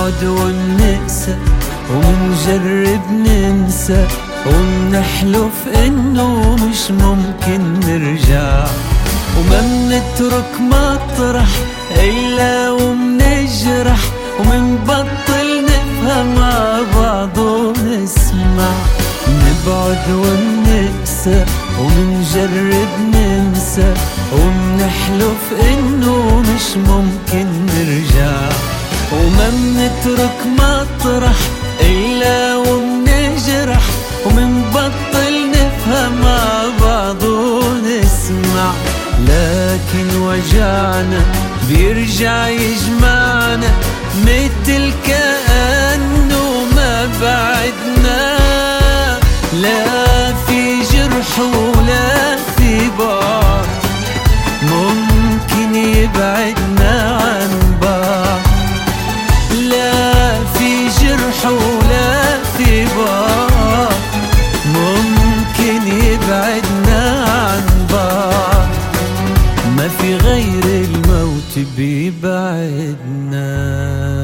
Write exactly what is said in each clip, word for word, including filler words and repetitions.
نبعد ونقسى ومنجرب ننسى ومنحلف انه مش ممكن نرجع، وما منترك مطرح الا ومنجرح، ومنبطل نفهم مع بعض ونسمع. نبعد ونقسى ومنجرب ننسى ومنحلف انه مش ممكن نرجع، وما منترك مطرح الا ومنجرح، ومنبطل نفهم مع بعض ونسمع. لكن وجعنا بيرجع يجمعنا مثل كأنه ما بعدنا، لا في جرح ولا في بعد ممكن يبعدنا عن بعض، لا في جرح ولا في بعد ممكن يبعدنا عن بعض، ما في غير الموت بيبعدنا.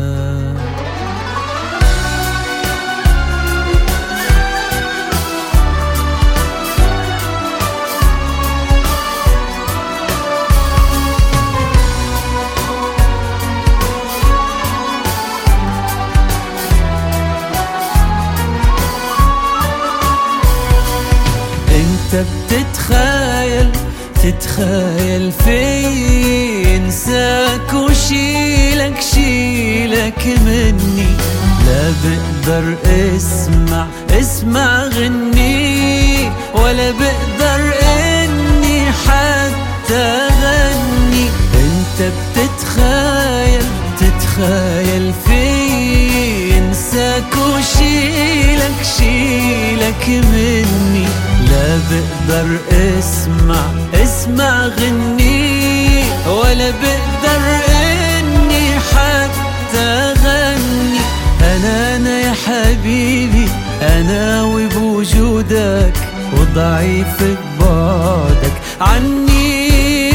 انت بتتخيل تتخيل في انساك وشيلك شيلك مني، لا بقدر اسمع اسمع غني، ولا بقدر اني حتى غني. انت بتتخيل تتخيل في انساك وشيلك شيلك مني، لا بقدر اسمع اسمع غني، ولا بقدر اني حتى غني. انا انا يا حبيبي انا وبوجودك، وضعيف ببعدك عني،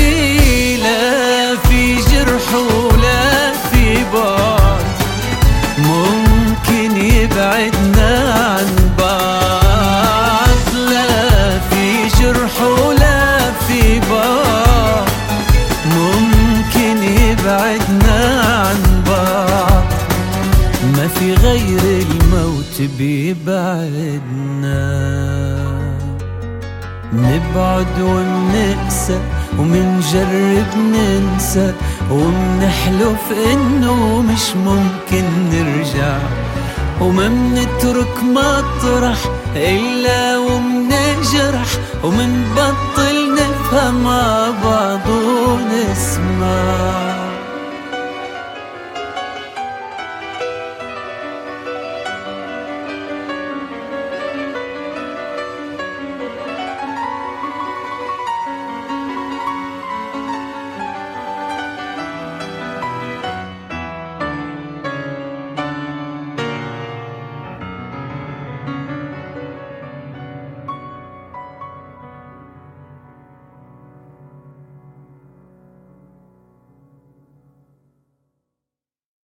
لا في جرح ولا في بعد ممكن يبعدنا عن بعض، لا في جرح ولا في بعد ممكن يبعدنا عن بعض، ما في غير الموت بيبعدنا. نبعد ونقسى ومنجرب ننسى ومنحلف انه مش ممكن نرجع، وما منترك مطرح الا ومنجرح، ومنبطل نفهم مع بعض ونسمع.